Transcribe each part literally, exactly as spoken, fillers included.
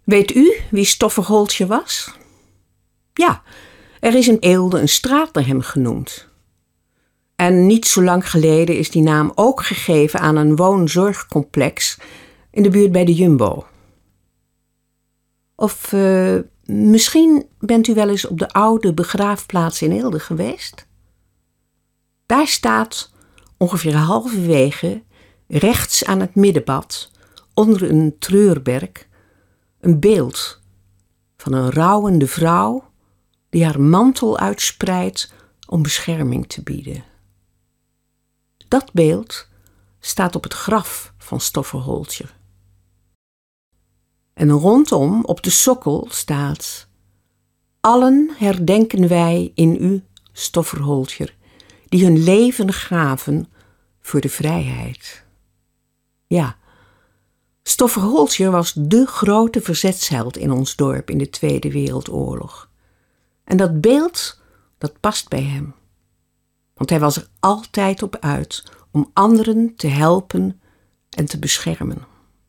Weet u wie Stofferholtje was? Ja, er is in Eelde een straat naar hem genoemd. En niet zo lang geleden is die naam ook gegeven aan een woonzorgcomplex in de buurt bij de Jumbo. Of uh, misschien bent u wel eens op de oude begraafplaats in Eelde geweest? Daar staat ongeveer halverwege, rechts aan het middenpad, onder een treurberk, een beeld van een rouwende vrouw die haar mantel uitspreidt om bescherming te bieden. Dat beeld staat op het graf van Stofferholtje. En rondom op de sokkel staat: allen herdenken wij in u, Stofferholtje, die hun leven gaven voor de vrijheid. Ja, Stofferholtje was dé grote verzetsheld in ons dorp in de Tweede Wereldoorlog. En dat beeld, dat past bij hem. Want hij was er altijd op uit om anderen te helpen en te beschermen.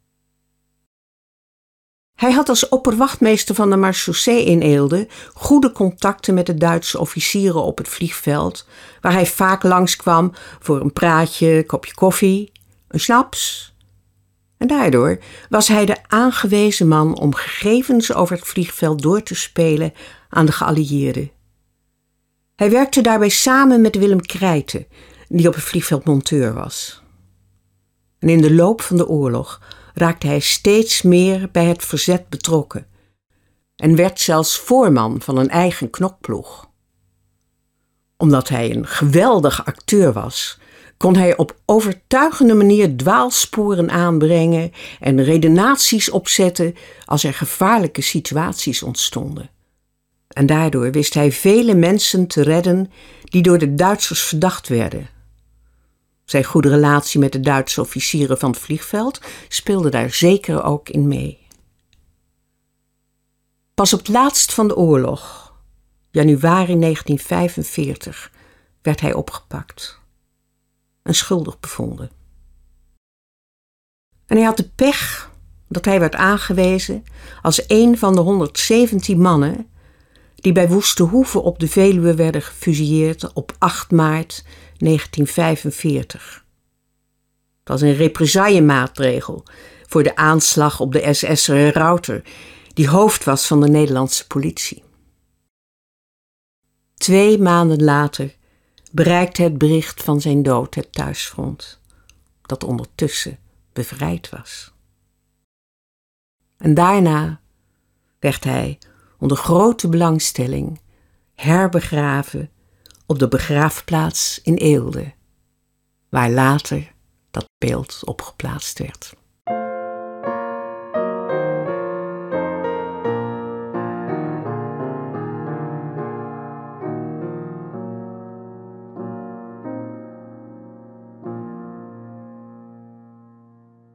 Hij had als opperwachtmeester van de marechaussee in Eelde goede contacten met de Duitse officieren op het vliegveld, waar hij vaak langskwam voor een praatje, kopje koffie, een snaps. En daardoor was hij de aangewezen man om gegevens over het vliegveld door te spelen aan de geallieerden. Hij werkte daarbij samen met Willem Krijten, die op het vliegveld monteur was. En in de loop van de oorlog raakte hij steeds meer bij het verzet betrokken en werd zelfs voorman van een eigen knokploeg. Omdat hij een geweldige acteur was, kon hij op overtuigende manier dwaalsporen aanbrengen en redenaties opzetten als er gevaarlijke situaties ontstonden. En daardoor wist hij vele mensen te redden die door de Duitsers verdacht werden. Zijn goede relatie met de Duitse officieren van het vliegveld speelde daar zeker ook in mee. Pas op het laatst van de oorlog, januari negentien vijfenveertig, werd hij opgepakt en schuldig bevonden. En hij had de pech dat hij werd aangewezen als een van de honderdzeventien mannen die bij Woeste op de Veluwe werden gefusilleerd op acht maart negentien vijfenveertig. Dat was een represaillemaatregel voor de aanslag op de S S'er Rauter, die hoofd was van de Nederlandse politie. Twee maanden later bereikte het bericht van zijn dood het thuisfront, dat ondertussen bevrijd was. En daarna werd hij onder grote belangstelling herbegraven op de begraafplaats in Eelde, waar later dat beeld opgeplaatst werd.